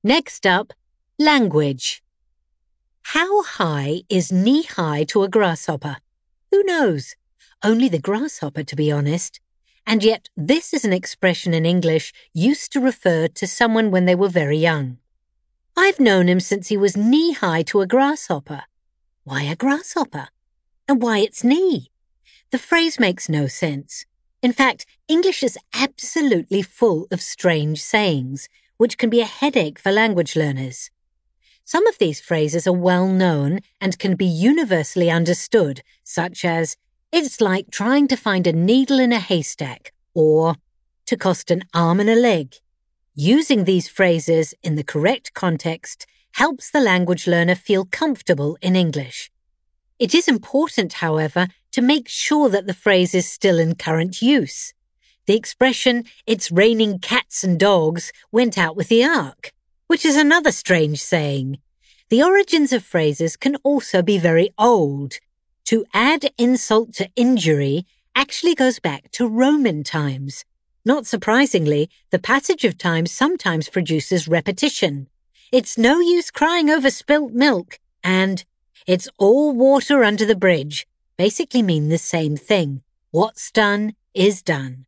Next up, language. How high is knee-high to a grasshopper? Who knows? Only the grasshopper, to be honest. And yet this is an expression in English used to refer to someone when they were very young. I've known him since he was knee-high to a grasshopper. Why a grasshopper? And why its knee? The phrase makes no sense. In fact, English is absolutely full of strange sayings, which can be a headache for language learners. Some of these phrases are well known and can be universally understood, such as, "It's like trying to find a needle in a haystack," or "to cost an arm and a leg." Using these phrases in the correct context helps the language learner feel comfortable in English. It is important, however, to make sure that the phrase is still in current use. The expression, "It's raining cats and dogs," went out with the ark, which is another strange saying. The origins of phrases can also be very old. To add insult to injury actually goes back to Roman times. Not surprisingly, the passage of time sometimes produces repetition. "It's no use crying over spilt milk," and "it's all water under the bridge," basically mean the same thing. What's done is done.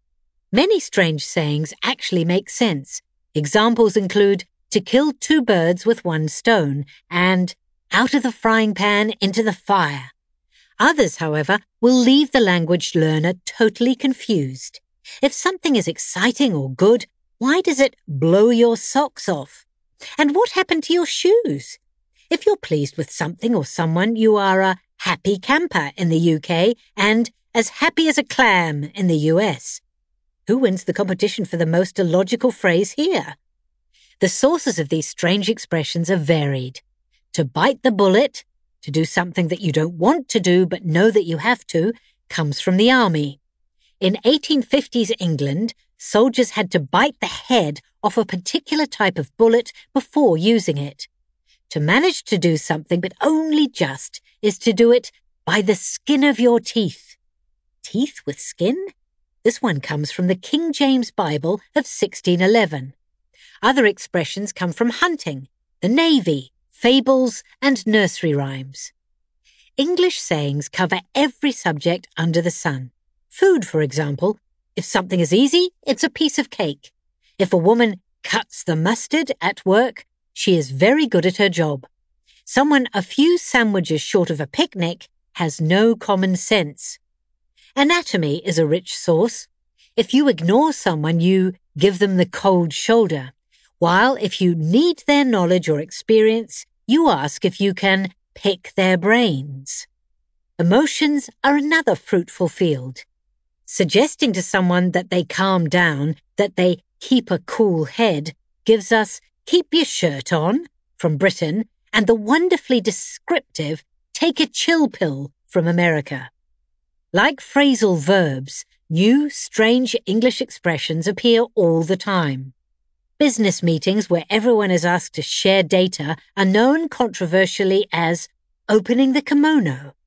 Many strange sayings actually make sense. Examples include "to kill two birds with one stone" and "out of the frying pan into the fire." Others, however, will leave the language learner totally confused. If something is exciting or good, why does it blow your socks off? And what happened to your shoes? If you're pleased with something or someone, you are a happy camper in the UK and as happy as a clam in the US. Who wins the competition for the most illogical phrase here? The sources of these strange expressions are varied. To bite the bullet, to do something that you don't want to do but know that you have to, comes from the army. In 1850s England, soldiers had to bite the head off a particular type of bullet before using it. To manage to do something, but only just, is to do it by the skin of your teeth. Teeth with skin? This one comes from the King James Bible of 1611. Other expressions come from hunting, the Navy, fables, and nursery rhymes. English sayings cover every subject under the sun. Food, for example. If something is easy, it's a piece of cake. If a woman cuts the mustard at work, she is very good at her job. Someone a few sandwiches short of a picnic has no common sense. Anatomy is a rich source. If you ignore someone, you give them the cold shoulder, while if you need their knowledge or experience, you ask if you can pick their brains. Emotions are another fruitful field. Suggesting to someone that they calm down, that they keep a cool head, gives us "keep your shirt on" from Britain and the wonderfully descriptive "take a chill pill" from America. Like phrasal verbs, new, strange English expressions appear all the time. Business meetings where everyone is asked to share data are known controversially as "opening the kimono."